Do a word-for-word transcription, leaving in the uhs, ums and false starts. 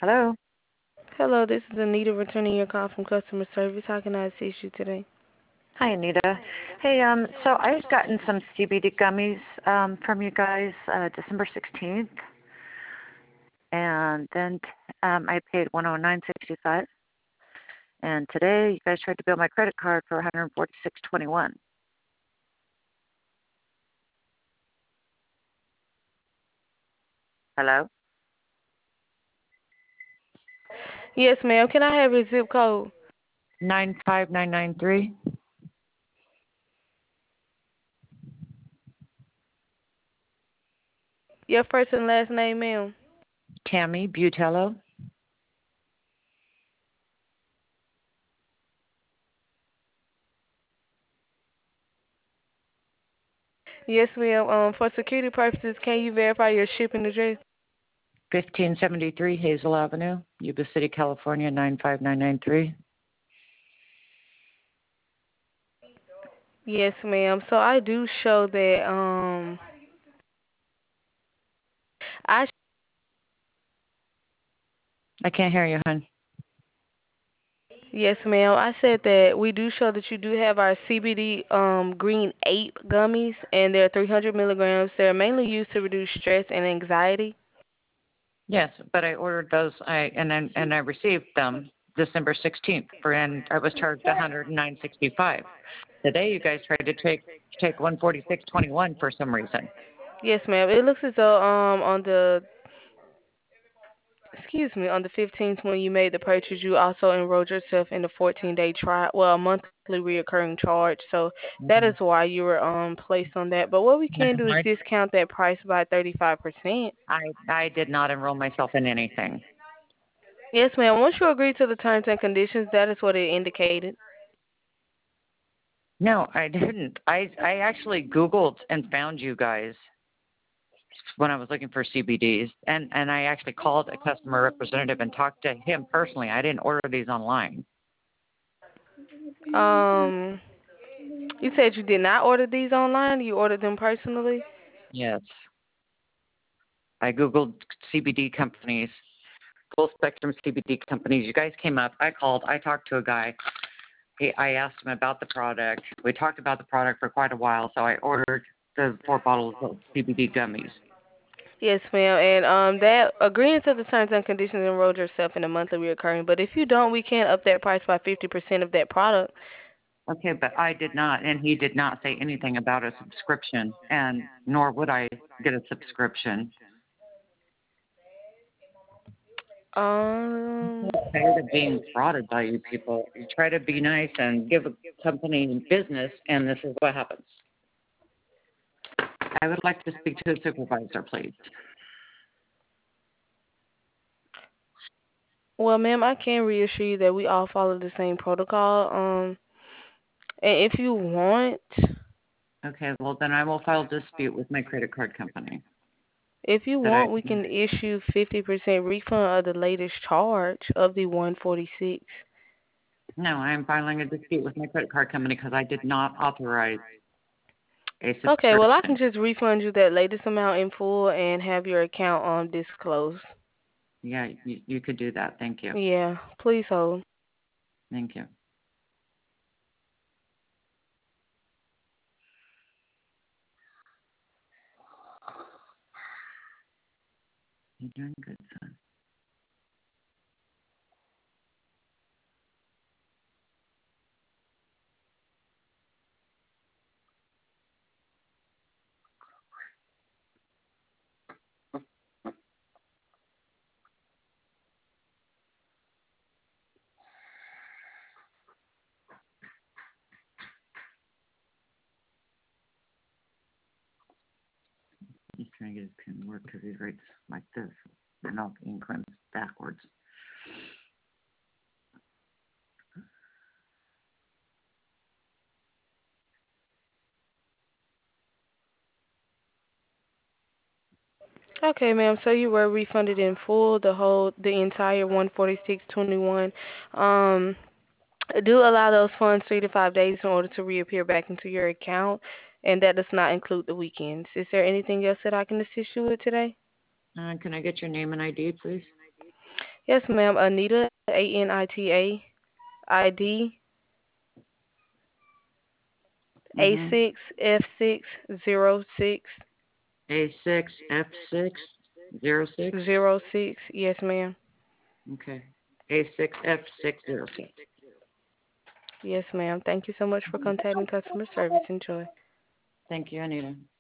Hello. Hello, this is Anita returning your call from customer service. How can I assist you today? Hi, Anita. Hey, um, so I've gotten some C B D gummies um, from you guys uh, December sixteenth, and then um, I paid one hundred nine sixty-five. And today, you guys tried to bill my credit card for one hundred forty-six twenty-one. Hello. Yes, ma'am. Can I have your zip code? Nine five nine nine three. Your first and last name, ma'am. Tammy Butello. Yes, ma'am. Um, for security purposes, can you verify your shipping address? Fifteen seventy-three Hazel Avenue, Yuba City, California nine five nine nine three. Yes, ma'am. So I do show that. Um, I I can't hear you, hon. yes, ma'am. I said that we do show that you do have our C B D um green eight gummies, and they're three hundred milligrams. They're mainly used to reduce stress and anxiety. Yes, but I ordered those. I and then and I received them December sixteenth for, and I was charged one hundred nine sixty-five. Today, you guys tried to take take one forty-six twenty-one for some reason. Yes, ma'am. It looks as though um on the excuse me, on the fifteenth when you made the purchase, you also enrolled yourself in the fourteen-day trial, well, a monthly reoccurring charge. So that is Mm-hmm. why you were um placed on that. But what we can do is I discount that price by thirty-five percent. I I did not enroll myself in anything. Yes, ma'am. Once you agree to the terms and conditions, that is what it indicated. No, I didn't. I I actually Googled and found you guys when I was looking for C B Ds, and and I actually called a customer representative and talked to him personally. I didn't order these online. Um, you said you did not order these online. You ordered them personally. Yes, I Googled C B D companies, full spectrum C B D companies. You guys came up. I called. I talked to a guy. He, I asked him about the product. We talked about the product for quite a while, so I ordered the four bottles of C B D gummies. Yes, ma'am. And um, that agreeing to the terms and conditions enrolled yourself in a monthly reoccurring. But if you don't, we can up that price by fifty percent of that product. Okay, but I did not, and he did not say anything about a subscription, and nor would I get a subscription. Um. I'm so tired of being frauded by you people. You try to be nice and give a company business, and this is what happens. I would like to speak to a supervisor, please. Well, ma'am, I can reassure you that we all follow the same protocol. Um, and if you want, Okay, well, then I will file a dispute with my credit card company if you that I want, we can issue fifty percent refund of the latest charge of the one forty-six. no, I am filing a dispute with my credit card company because I did not authorize a Okay, well, I can subscription. just refund you that latest amount in full and have your account um disclosed. Yeah, you, you could do that. Thank you. Yeah, please hold. Thank you. You're doing good, son. He's trying to get his pen to work because he writes like this, and all the ink runs backwards. Okay, ma'am. So you were refunded in full the whole, the entire one forty six twenty one. Um, do allow those funds three to five days in order to reappear back into your account, and that does not include the weekends. Is there anything else that I can assist you with today? Uh, can I get your name and I D, please? Yes, ma'am. Anita, A N I T A, I D A Mm-hmm. six F six zero six A six F six zero six. zero six. Yes, ma'am. Okay. A six F six zero six. Yes, ma'am. Thank you so much for Mhm. contacting customer service. Enjoy. Thank you, Anita.